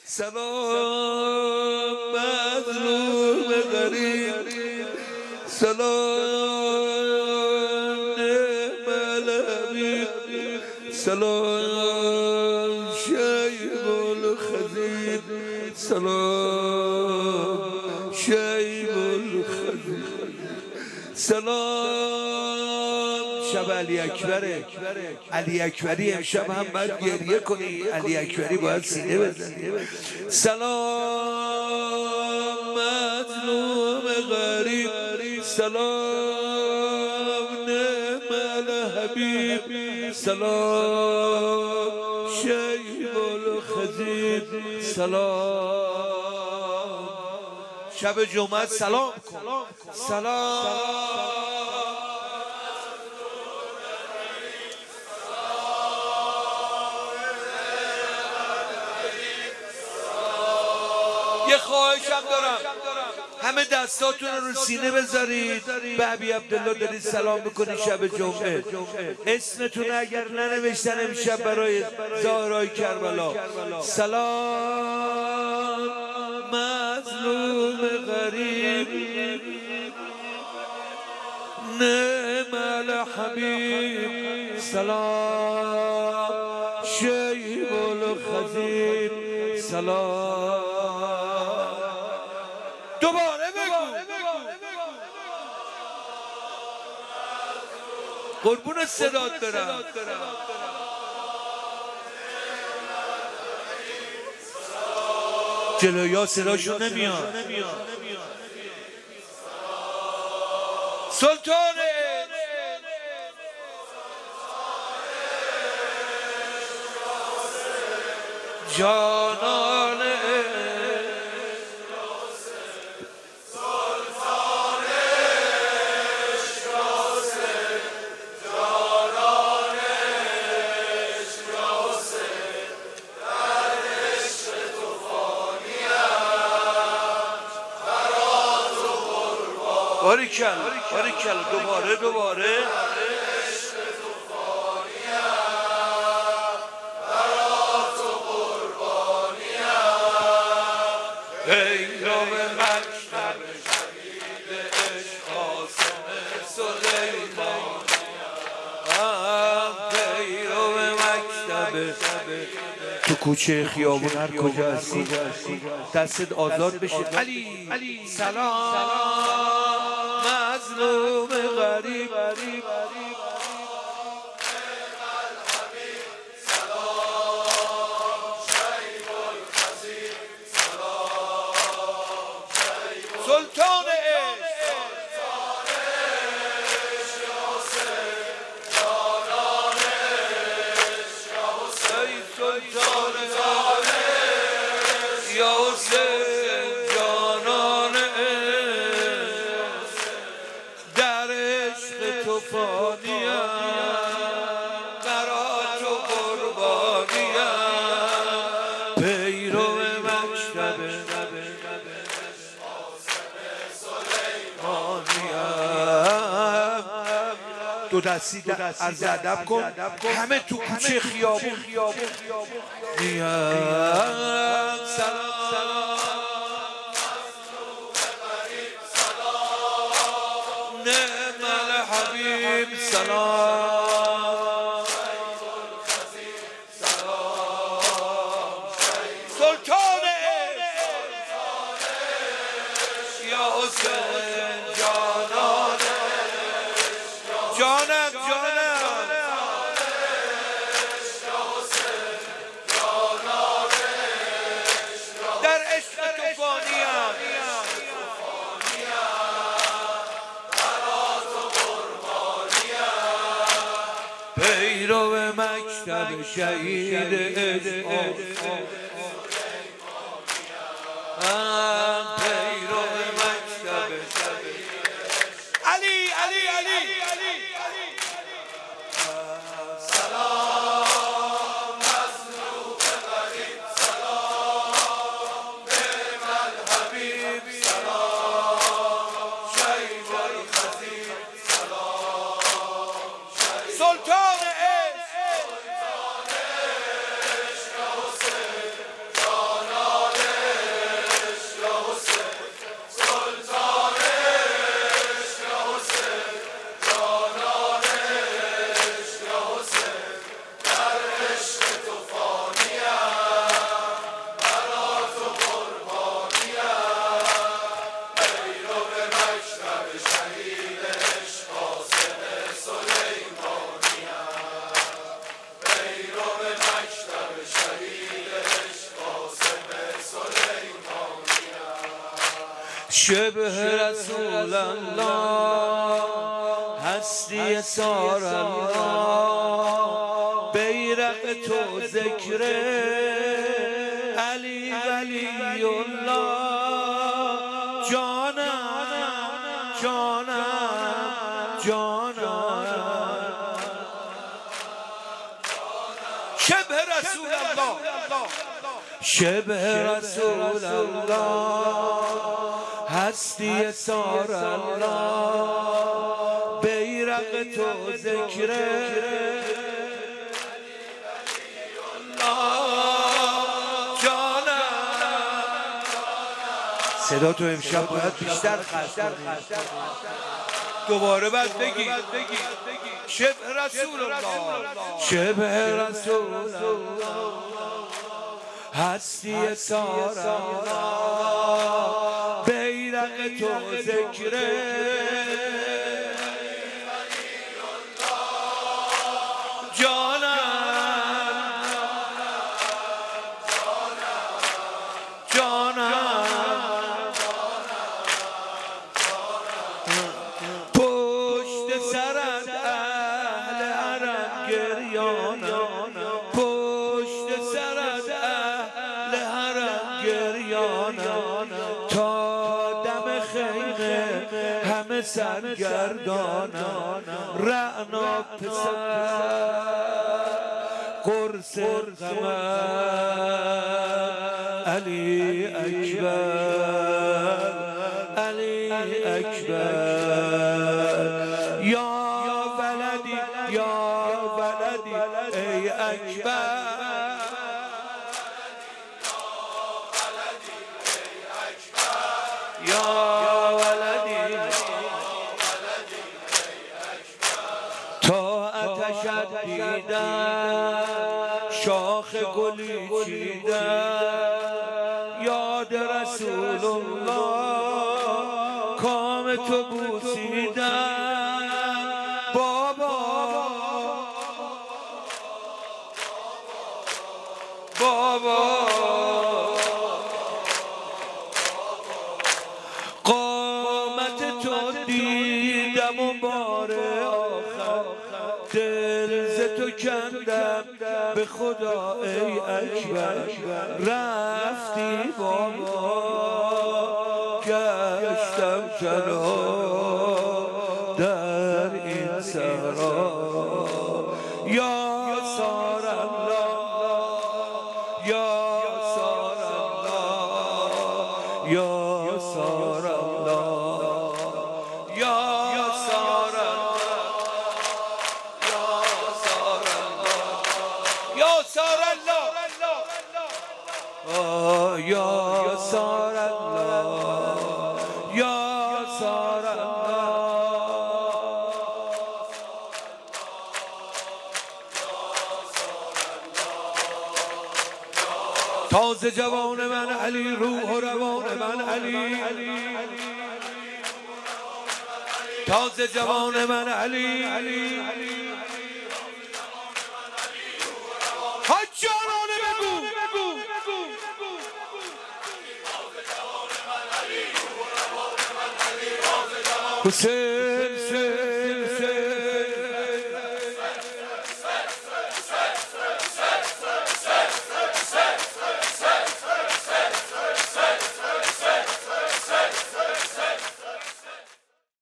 سلام مظلوم غریب، سلام نعم الحبیب، سلام شیب الخدید، سلام شیب الخدید، سلام. شب علی اکبره، علی اکبری امشب هم باید گریه کنی، علی اکبری باید سینه بزنی. سلام مظلوم غریب، سلام نعم الحبیب، سلام شیب الخدید، سلام. شب جمعه سلام کن، سلام. یه خواهشم دارم، همه دستاتون رو سینه بذارید. به ابی عبدالله دارید سلام میکنید شب جمعه. اسمتون اگر ننوشتن امشب برای زهرای کربلا. سلام مظلوم غریب، نعم الحبیب، سلام شیب الخدید، سلام. دوباره بگو قربون صدات برم. جلویا صداشون نمیاد. سلطان جانان باریکلا باریکلا. دوباره پیرو مکتب شهید عشق قاسم سلیمانیم، پیرو مکتب. تو کوچه خیابون هر کجا هستی دستت آزاد بشه. علی سلام مظلوم غریب، سلطان یا حسین جانان در عشق تو فانیم، برا تو قربانیم، پیرو مکتب سلیمانیم. دو دستی عرض ادب کن، همه تو کوچه خیابون میان. سلام نعم الحبیب، سلام سلطان یا حسین جانان، جانم در عشق تو فانیم، پیرو مکتب شهید عشق پیرو مکتب علی سلام مظلوم غریب، سلام نعم الحبیب، سلام شیب الخدید، سلام سلطان عشق، شبه رسول الله هستی سار الله بیرق تو ذکر علی ولی الله جانم جانم جانم شبه رسول الله شبه رسول الله هستی سار الله بیرق تو ذکر صدا تو امشب باید بیشتر خرد دوباره باید بگی شبه رسول الله شبه رسول الله هستی سار الله بیرق تو ذکر تا دم خیمه همه سرگردانم رعنا پسر قرص قمر علی اکبر علی اکبر یا ولدی ای اکبر یا ولدی تا آتشت دیدم شاخ گلی چیدم یاد رسول الله کام تو بوسیدم بابا قامت تو دیدم و بار آخر دل ز تو کندم به خدا ای اکبر رفتی بابا گشتم تنها در این صحرا یا سار الله یا سار الله یا سار الله یا سار الله یا سار الله یا سار الله یا سار تازه جوان من علی روح و روان من علی تازه جوان من علی حجارانه بگو حسین